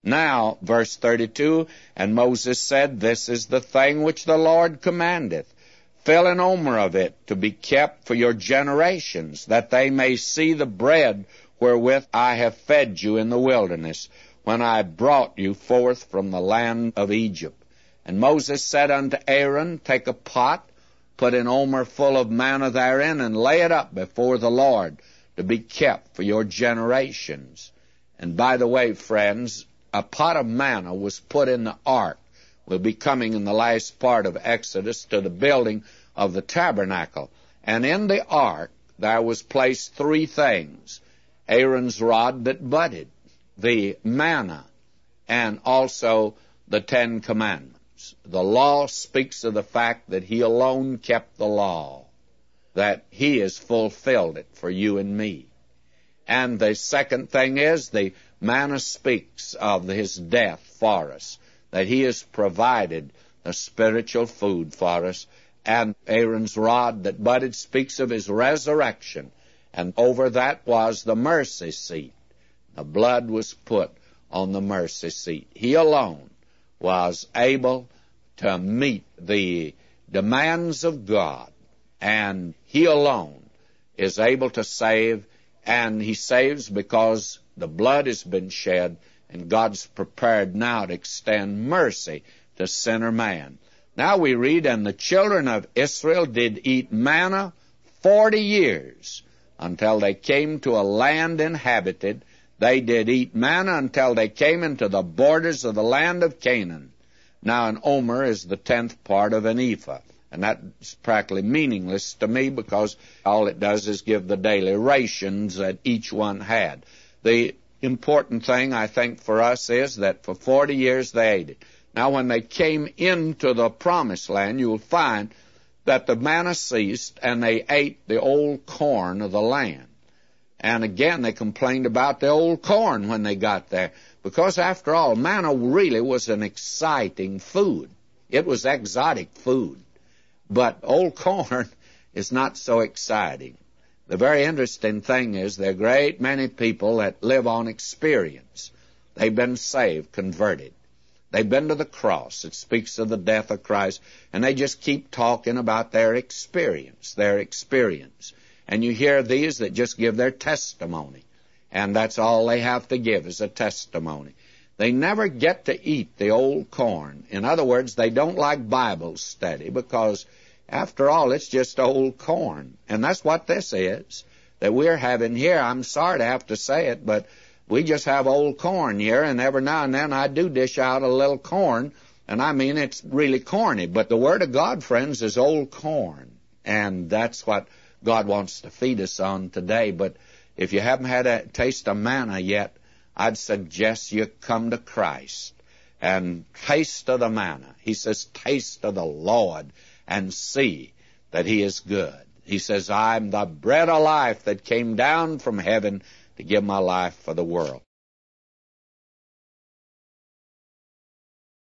Now, verse 32, and Moses said, This is the thing which the Lord commandeth. Fill an omer of it to be kept for your generations, that they may see the bread wherewith I have fed you in the wilderness, when I brought you forth from the land of Egypt. And Moses said unto Aaron, Take a pot, put an omer full of manna therein, and lay it up before the Lord, to be kept for your generations. And by the way, friends, a pot of manna was put in the ark. We'll be coming in the last part of Exodus to the building of the tabernacle. And in the ark there was placed three things: Aaron's rod that budded, the manna, and also the Ten Commandments. The law speaks of the fact that he alone kept the law, that he has fulfilled it for you and me. And the second thing is the manna speaks of his death for us, that he has provided the spiritual food for us. And Aaron's rod that budded speaks of his resurrection. And over that was the mercy seat. The blood was put on the mercy seat. He alone was able to meet the demands of God. And he alone is able to save. And he saves because the blood has been shed, and God's prepared now to extend mercy to sinner man. Now we read, And the children of Israel did eat manna 40 years, until they came to a land inhabited. They did eat manna until they came into the borders of the land of Canaan. Now an omer is the 10th part of an ephah. And that's practically meaningless to me, because all it does is give the daily rations that each one had. The important thing, I think, for us is that for 40 years they ate it. Now, when they came into the promised land, you'll find that the manna ceased, and they ate the old corn of the land. And again, they complained about the old corn when they got there, because after all, manna really was an exciting food. It was exotic food. But old corn is not so exciting. The very interesting thing is there are a great many people that live on experience. They've been saved, converted. They've been to the cross. It speaks of the death of Christ. And they just keep talking about their experience, And you hear these that just give their testimony. And that's all they have to give is a testimony. They never get to eat the old corn. In other words, they don't like Bible study, because after all, it's just old corn. And that's what this is that we're having here. I'm sorry to have to say it, but we just have old corn here, and every now and then I do dish out a little corn, and I mean it's really corny. But the Word of God, friends, is old corn, and that's what God wants to feed us on today. But if you haven't had a taste of manna yet, I'd suggest you come to Christ and taste of the manna. He says, taste of the Lord and see that He is good. He says, I'm the bread of life that came down from heaven to give my life for the world.